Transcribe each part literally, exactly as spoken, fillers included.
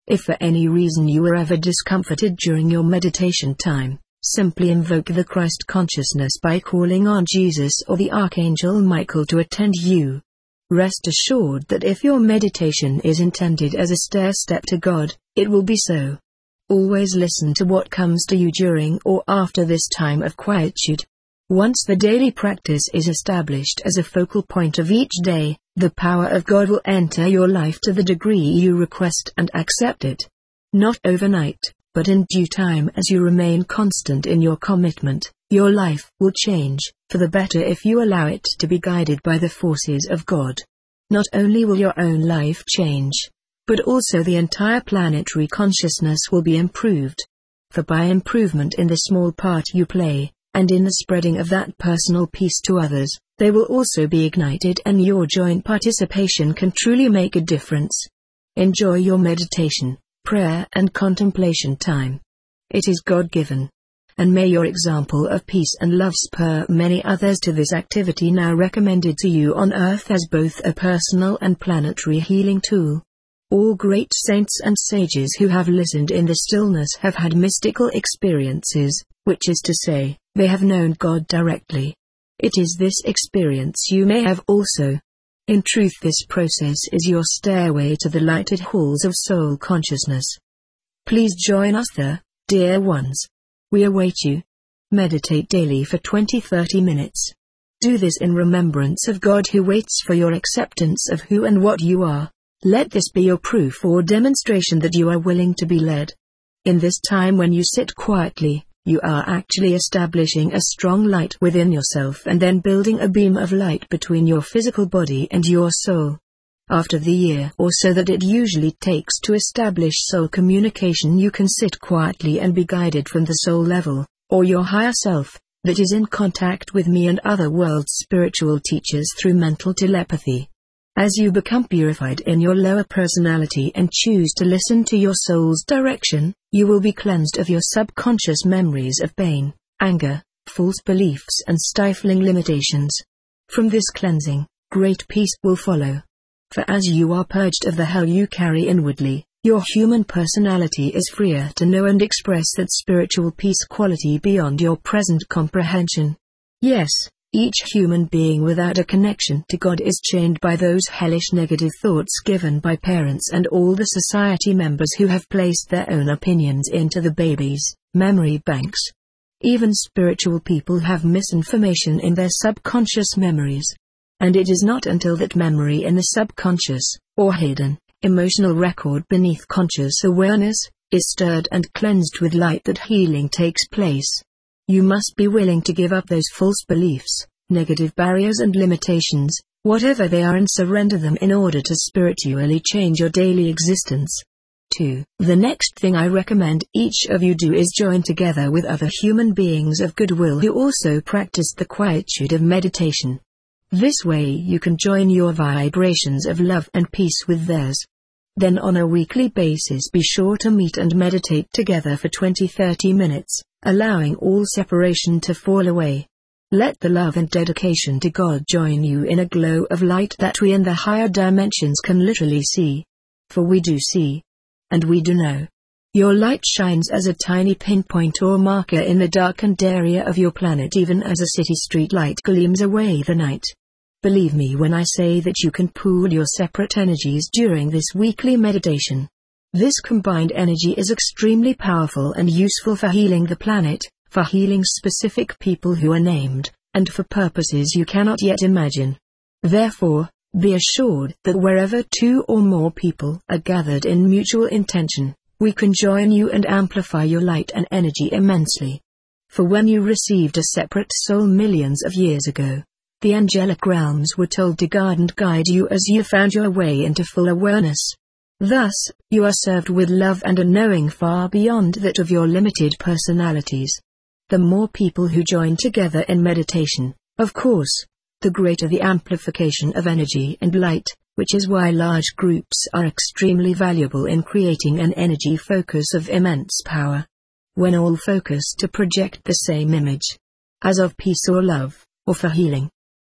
If for any reason you are ever discomforted during your meditation time, simply invoke the Christ consciousness by calling on Jesus or the Archangel Michael to attend you. Rest assured that if your meditation is intended as a stair-step to God, it will be so. Always listen to what comes to you during or after this time of quietude. Once the daily practice is established as a focal point of each day, the power of God will enter your life to the degree you request and accept it. Not overnight, but in due time. As you remain constant in your commitment, your life will change, for the better if you allow it to be guided by the forces of God. Not only will your own life change, but also the entire planetary consciousness will be improved. For by improvement in the small part you play, and in the spreading of that personal peace to others, they will also be ignited, and your joint participation can truly make a difference. Enjoy your meditation, prayer and contemplation time. It is God-given. And may your example of peace and love spur many others to this activity now recommended to you on earth as both a personal and planetary healing tool. All great saints and sages who have listened in the stillness have had mystical experiences, which is to say, they have known God directly. It is this experience you may have also. In truth, this process is your stairway to the lighted halls of soul consciousness. Please join us there, dear ones. We await you. Meditate daily for twenty to thirty minutes. Do this in remembrance of God who waits for your acceptance of who and what you are. Let this be your proof or demonstration that you are willing to be led. In this time when you sit quietly, you are actually establishing a strong light within yourself and then building a beam of light between your physical body and your soul. After the year or so that it usually takes to establish soul communication, you can sit quietly and be guided from the soul level, or your higher self, that is in contact with me and other world spiritual teachers through mental telepathy. As you become purified in your lower personality and choose to listen to your soul's direction, you will be cleansed of your subconscious memories of pain, anger, false beliefs and stifling limitations. From this cleansing, great peace will follow. For as you are purged of the hell you carry inwardly, your human personality is freer to know and express that spiritual peace quality beyond your present comprehension. Yes, each human being without a connection to God is chained by those hellish negative thoughts given by parents and all the society members who have placed their own opinions into the baby's memory banks. Even spiritual people have misinformation in their subconscious memories. And it is not until that memory in the subconscious, or hidden, emotional record beneath conscious awareness, is stirred and cleansed with light that healing takes place. You must be willing to give up those false beliefs, negative barriers and limitations, whatever they are, and surrender them in order to spiritually change your daily existence. two. The next thing I recommend each of you do is join together with other human beings of goodwill who also practice the quietude of meditation. This way you can join your vibrations of love and peace with theirs. Then on a weekly basis be sure to meet and meditate together for twenty to thirty minutes, allowing all separation to fall away. Let the love and dedication to God join you in a glow of light that we in the higher dimensions can literally see. For we do see. And we do know. Your light shines as a tiny pinpoint or marker in the darkened area of your planet, even as a city street light gleams away the night. Believe me when I say that you can pool your separate energies during this weekly meditation. This combined energy is extremely powerful and useful for healing the planet, for healing specific people who are named, and for purposes you cannot yet imagine. Therefore, be assured that wherever two or more people are gathered in mutual intention, we can join you and amplify your light and energy immensely. For when you received a separate soul millions of years ago, the angelic realms were told to guard and guide you as you found your way into full awareness. Thus, you are served with love and a knowing far beyond that of your limited personalities. The more people who join together in meditation, of course, the greater the amplification of energy and light, which is why large groups are extremely valuable in creating an energy focus of immense power. When all focus to project the same image, as of peace or love, or for healing.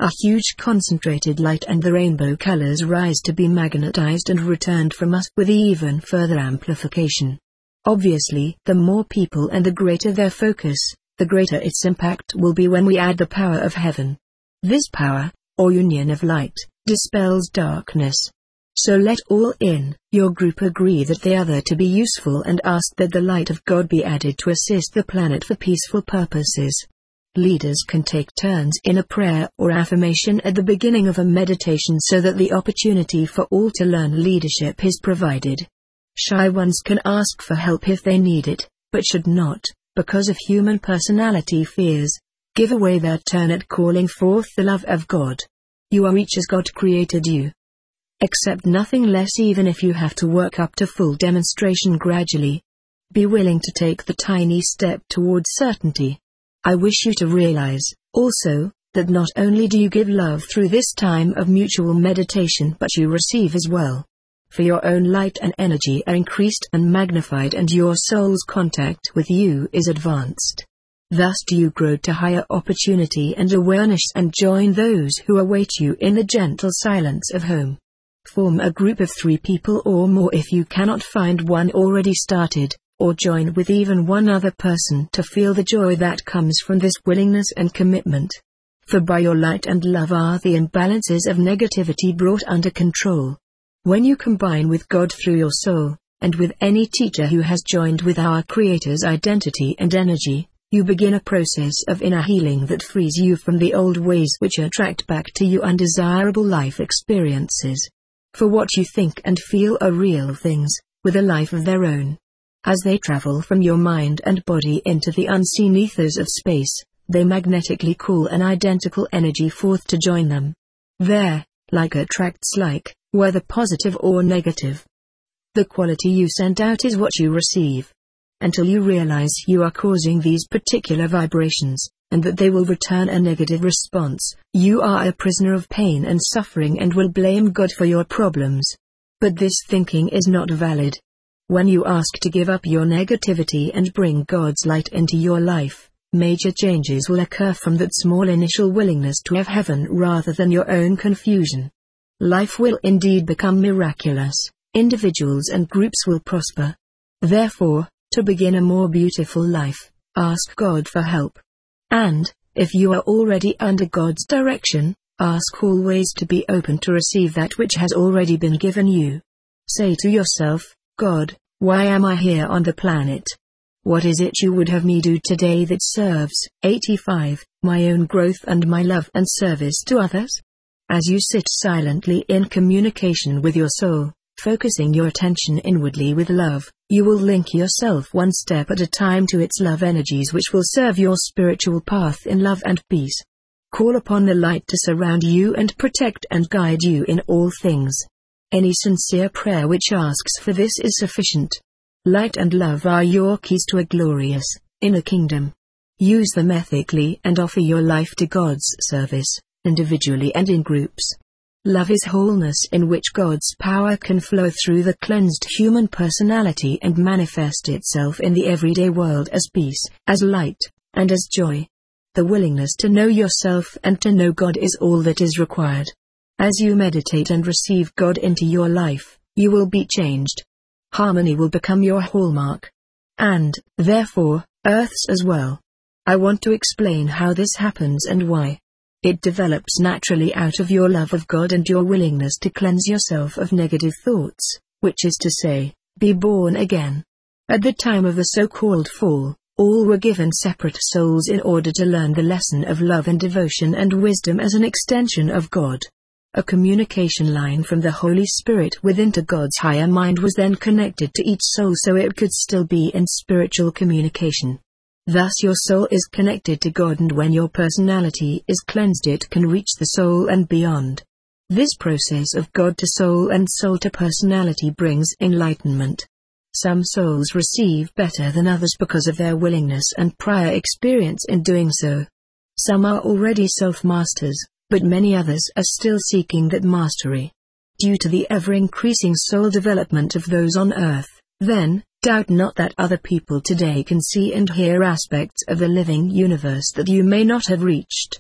A huge concentrated light and the rainbow colors rise to be magnetized and returned from us with even further amplification. Obviously, the more people and the greater their focus, the greater its impact will be when we add the power of heaven. This power, or union of light, dispels darkness. So let all in your group agree that they are to be useful and ask that the light of God be added to assist the planet for peaceful purposes. Leaders can take turns in a prayer or affirmation at the beginning of a meditation so that the opportunity for all to learn leadership is provided. Shy ones can ask for help if they need it, but should not, because of human personality fears, give away their turn at calling forth the love of God. You are each as God created you. Accept nothing less even if you have to work up to full demonstration gradually. Be willing to take the tiny step towards certainty. I wish you to realize, also, that not only do you give love through this time of mutual meditation but you receive as well. For your own light and energy are increased and magnified and your soul's contact with you is advanced. Thus do you grow to higher opportunity and awareness and join those who await you in the gentle silence of home. Form a group of three people or more if you cannot find one already started, or join with even one other person to feel the joy that comes from this willingness and commitment. For by your light and love are the imbalances of negativity brought under control. When you combine with God through your soul, and with any teacher who has joined with our Creator's identity and energy, you begin a process of inner healing that frees you from the old ways which attract back to you undesirable life experiences. For what you think and feel are real things, with a life of their own. As they travel from your mind and body into the unseen ethers of space, they magnetically call an identical energy forth to join them. There, like attracts like, whether positive or negative. The quality you send out is what you receive. Until you realize you are causing these particular vibrations, and that they will return a negative response, you are a prisoner of pain and suffering and will blame God for your problems. But this thinking is not valid. When you ask to give up your negativity and bring God's light into your life, major changes will occur from that small initial willingness to have heaven rather than your own confusion. Life will indeed become miraculous, individuals and groups will prosper. Therefore, to begin a more beautiful life, ask God for help. And, if you are already under God's direction, ask always to be open to receive that which has already been given you. Say to yourself, God, why am I here on the planet? What is it you would have me do today that serves, eighty-five, my own growth and my love and service to others? As you sit silently in communication with your soul, focusing your attention inwardly with love, you will link yourself one step at a time to its love energies which will serve your spiritual path in love and peace. Call upon the light to surround you and protect and guide you in all things. Any sincere prayer which asks for this is sufficient. Light and love are your keys to a glorious, inner kingdom. Use them ethically and offer your life to God's service, individually and in groups. Love is wholeness in which God's power can flow through the cleansed human personality and manifest itself in the everyday world as peace, as light, and as joy. The willingness to know yourself and to know God is all that is required. As you meditate and receive God into your life, you will be changed. Harmony will become your hallmark. And, therefore, Earth's as well. I want to explain how this happens and why. It develops naturally out of your love of God and your willingness to cleanse yourself of negative thoughts, which is to say, be born again. At the time of the so-called fall, all were given separate souls in order to learn the lesson of love and devotion and wisdom as an extension of God. A communication line from the Holy Spirit within to God's higher mind was then connected to each soul so it could still be in spiritual communication. Thus your soul is connected to God, and when your personality is cleansed it can reach the soul and beyond. This process of God to soul and soul to personality brings enlightenment. Some souls receive better than others because of their willingness and prior experience in doing so. Some are already self-masters, but many others are still seeking that mastery. Due to the ever-increasing soul development of those on earth, then, doubt not that other people today can see and hear aspects of the living universe that you may not have reached.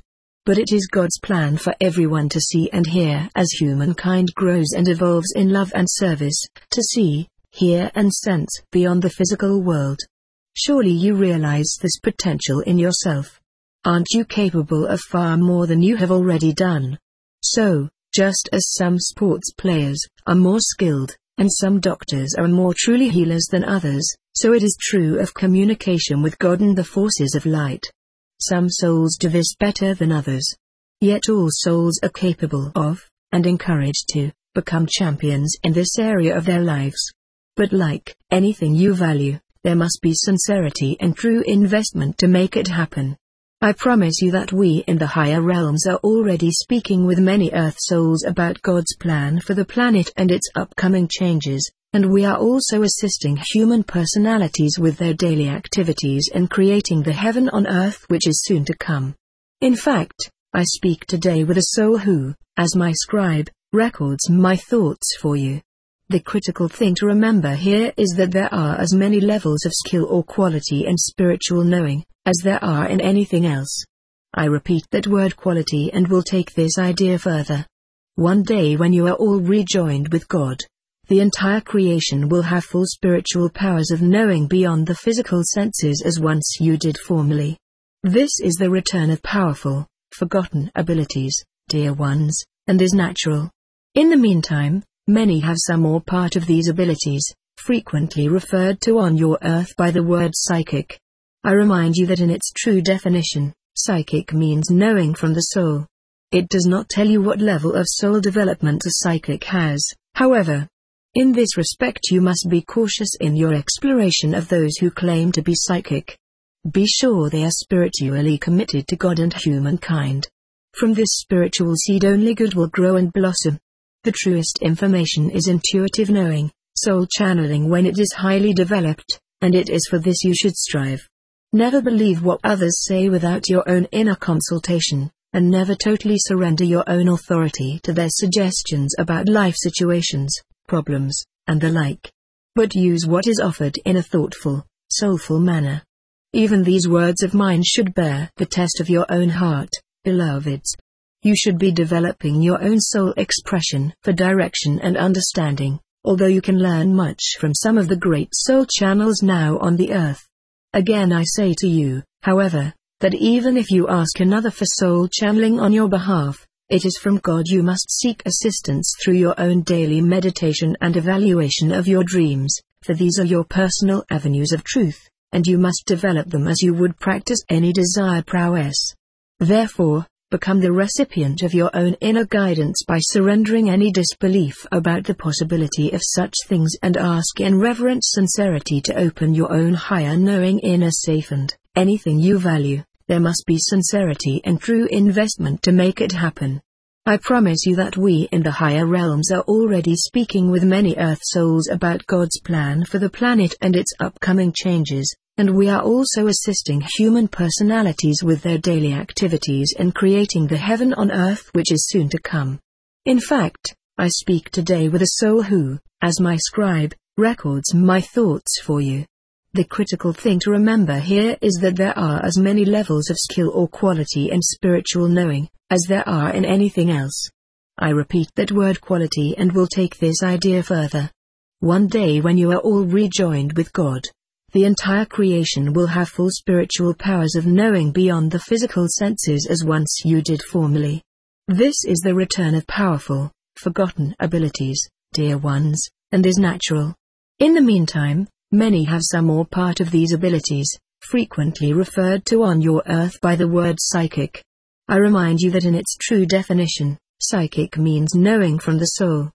But it is God's plan for everyone to see and hear as humankind grows and evolves in love and service, to see, hear and sense beyond the physical world. Surely you realize this potential in yourself. Aren't you capable of far more than you have already done? So, just as some sports players are more skilled, and some doctors are more truly healers than others, so it is true of communication with God and the forces of light. Some souls do this better than others. Yet all souls are capable of, and encouraged to, become champions in this area of their lives. But like anything you value, there must be sincerity and true investment to make it happen. I promise you that we in the higher realms are already speaking with many Earth souls about God's plan for the planet and its upcoming changes, and we are also assisting human personalities with their daily activities in creating the heaven on earth which is soon to come. In fact, I speak today with a soul who, as my scribe, records my thoughts for you. The critical thing to remember here is that there are as many levels of skill or quality in spiritual knowing as there are in anything else. I repeat that word quality and will take this idea further. One day when you are all rejoined with God, the entire creation will have full spiritual powers of knowing beyond the physical senses as once you did formerly. This is the return of powerful, forgotten abilities, dear ones, and is natural. In the meantime, many have some or part of these abilities, frequently referred to on your earth by the word psychic. I remind you that in its true definition, psychic means knowing from the soul. It does not tell you what level of soul development a psychic has, however. In this respect you must be cautious in your exploration of those who claim to be psychic. Be sure they are spiritually committed to God and humankind. From this spiritual seed only good will grow and blossom. The truest information is intuitive knowing, soul channeling when it is highly developed, and it is for this you should strive. Never believe what others say without your own inner consultation, and never totally surrender your own authority to their suggestions about life situations, problems, and the like. But use what is offered in a thoughtful, soulful manner. Even these words of mine should bear the test of your own heart, beloveds. You should be developing your own soul expression for direction and understanding, although you can learn much from some of the great soul channels now on the earth. Again I say to you, however, that even if you ask another for soul channeling on your behalf, it is from God you must seek assistance through your own daily meditation and evaluation of your dreams, for these are your personal avenues of truth, and you must develop them as you would practice any desired prowess. Therefore, become the recipient of your own inner guidance by surrendering any disbelief about the possibility of such things and ask in reverent sincerity to open your own higher knowing inner safe, and anything you value, there must be sincerity and true investment to make it happen. I promise you that we in the higher realms are already speaking with many Earth souls about God's plan for the planet and its upcoming changes, and we are also assisting human personalities with their daily activities in creating the heaven on earth which is soon to come. In fact, I speak today with a soul who, as my scribe, records my thoughts for you. The critical thing to remember here is that there are as many levels of skill or quality in spiritual knowing as there are in anything else. I repeat that word quality and will take this idea further. One day when you are all rejoined with God, the entire creation will have full spiritual powers of knowing beyond the physical senses as once you did formerly. This is the return of powerful, forgotten abilities, dear ones, and is natural. In the meantime, many have some or part of these abilities, frequently referred to on your earth by the word psychic. I remind you that in its true definition, psychic means knowing from the soul.